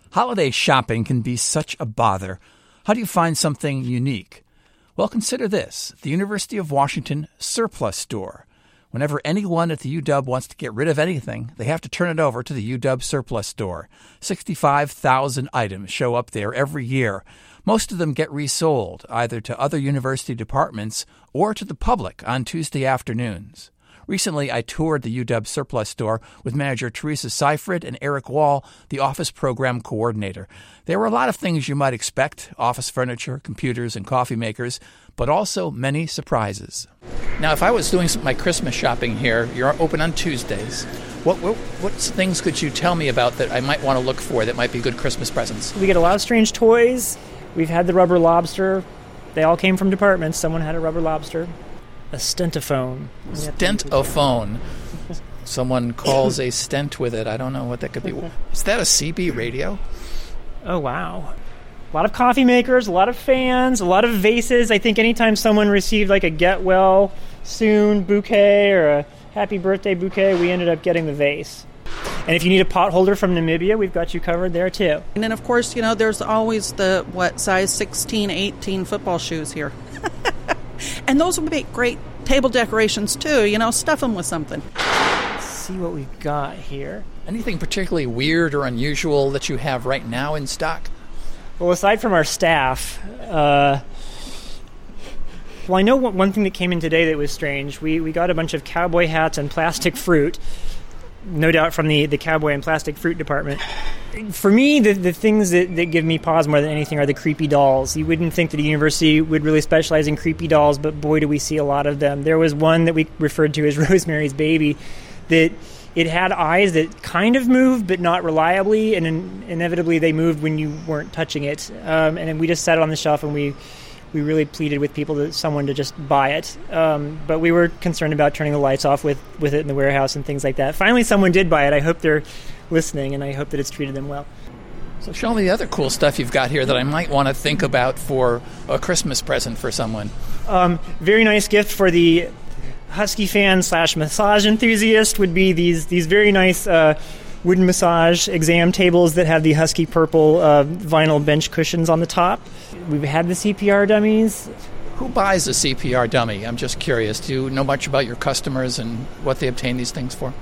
Holiday shopping can be such a bother. How do you find something unique? Well, consider this, the University of Washington Surplus Store. Whenever anyone at the UW wants to get rid of anything, they have to turn it over to the UW Surplus Store. 65,000 items show up there every year. Most of them get resold, either to other university departments or to the public on Tuesday afternoons. Recently, I toured the UW Surplus Store with manager Teresa Seifert and Eric Wall, the office program coordinator. There were a lot of things you might expect, office furniture, computers, and coffee makers, but also many surprises. Now, if I was doing my Christmas shopping here, you're open on Tuesdays. What things could you tell me about that I might want to look for that might be good Christmas presents? We get a lot of strange toys. We've had the rubber lobster. They all came from departments. Someone had a rubber lobster. A stentophone. Stentophone. Someone calls a stent with it. I don't know what that could be. Is that a CB radio? Oh, wow. A lot of coffee makers, a lot of fans, a lot of vases. I think anytime someone received like a get well soon bouquet or a happy birthday bouquet, we ended up getting the vase. And if you need a pot holder from Namibia, we've got you covered there too. And then, of course, there's always the, size 16, 18 football shoes here. And those would make great table decorations too, stuff them with something. Let's see what we've got here. Anything particularly weird or unusual that you have right now in stock? Well, aside from our staff, I know one thing that came in today that was strange. We got a bunch of cowboy hats and plastic fruit, no doubt from the cowboy and plastic fruit department. For me, the things that give me pause more than anything are the creepy dolls. You wouldn't think that a university would really specialize in creepy dolls, but boy, do we see a lot of them. There was one that we referred to as Rosemary's Baby that it had eyes that kind of moved, but not reliably, and inevitably they moved when you weren't touching it. And then we just set it on the shelf, and we really pleaded with someone to just buy it. But we were concerned about turning the lights off with it in the warehouse and things like that. Finally, someone did buy it. I hope they're listening, and I hope that it's treated them well. So show me the other cool stuff you've got here that I might want to think about for a Christmas present for someone. Very nice gift for the Husky fan / massage enthusiast would be these very nice wooden massage exam tables that have the Husky purple vinyl bench cushions on the top. We've had the CPR dummies. Who buys a CPR dummy? I'm just curious. Do you know much about your customers and what they obtain these things for?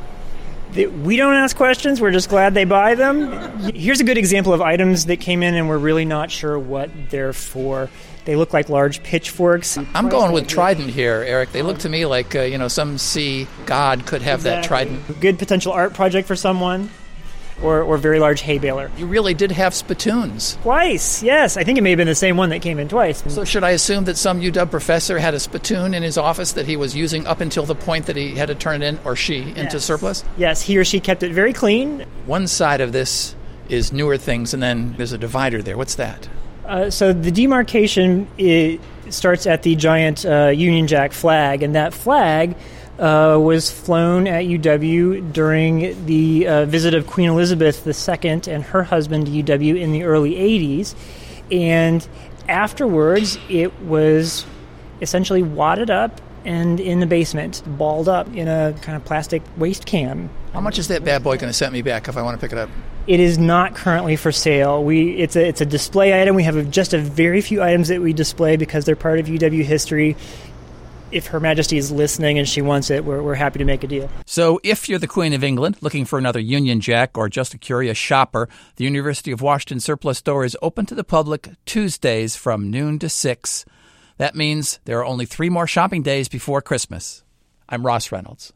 We don't ask questions. We're just glad they buy them. Here's a good example of items that came in and we're really not sure what they're for. They look like large pitchforks. I'm going with trident here, Eric. They look to me like, some sea god could have that trident. Good potential art project for someone. Or very large hay baler. You really did have spittoons. Twice, yes. I think it may have been the same one that came in twice. So should I assume that some UW professor had a spittoon in his office that he was using up until the point that he had to turn it in, or she, into surplus? Yes, he or she kept it very clean. One side of this is newer things, and then there's a divider there. What's that? So the demarcation starts at the giant Union Jack flag, and that flag was flown at UW during the visit of Queen Elizabeth II and her husband to UW in the early 80s. And afterwards, it was essentially wadded up and in the basement, balled up in a kind of plastic waste can. How much is that bad boy going to set me back if I want to pick it up? It is not currently for sale. It's a display item. We have just a very few items that we display because they're part of UW history. If Her Majesty is listening and she wants it, we're happy to make a deal. So if you're the Queen of England looking for another Union Jack or just a curious shopper, the University of Washington Surplus Store is open to the public Tuesdays from noon to 6. That means there are only 3 more shopping days before Christmas. I'm Ross Reynolds.